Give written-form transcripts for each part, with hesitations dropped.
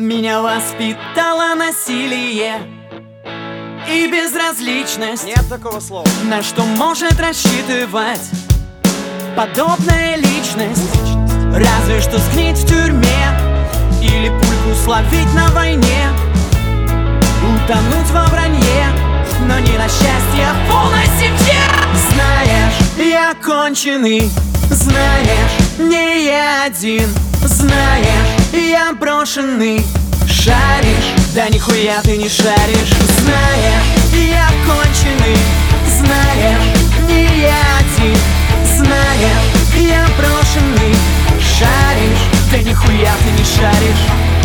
Меня воспитало насилие и безразличность. Нет такого слова. На что может рассчитывать подобная личность? Разве что сгнить в тюрьме или пульку словить на войне, утонуть во вранье, но не на счастье в полной семье. Знаешь, я конченый, знаешь, не я один. Знаешь, я брошенный, шаришь, да нихуя ты не шаришь. Знаешь, я конченый, знаешь, не я один. Знаешь, я брошенный, шаришь, да нихуя ты не шаришь.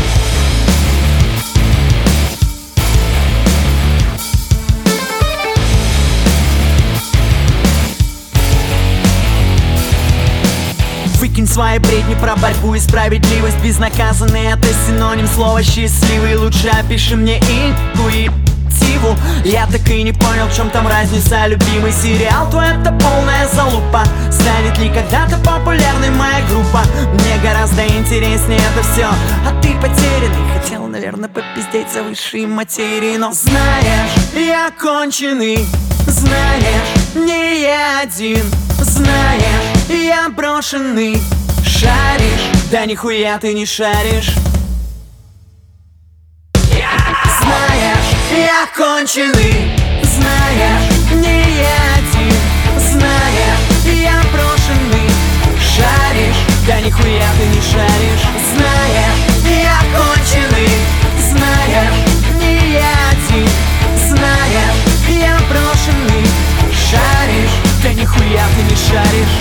Выкинь свои бредни про борьбу и справедливость. Безнаказанный — это синоним слова счастливый. Лучше опиши мне интуитиву. Я так и не понял, в чем там разница. Любимый сериал, то это полная залупа. Станет ли когда-то популярной моя группа? Мне гораздо интереснее это все. А ты потерянный, хотел, наверное, попиздеть за высшие материи. Но знаешь, я конченый, знаешь, не я один. Знаешь, я брошенный, шаришь, да нихуя ты не шаришь. Знаешь, я конченый, знаешь, не я один. Знаешь, я брошенный, шаришь, да нихуя ты не шаришь. Знаешь, я конченый, знаешь, не я один. Знаешь, я брошенный, шаришь, да нихуя ты не шаришь.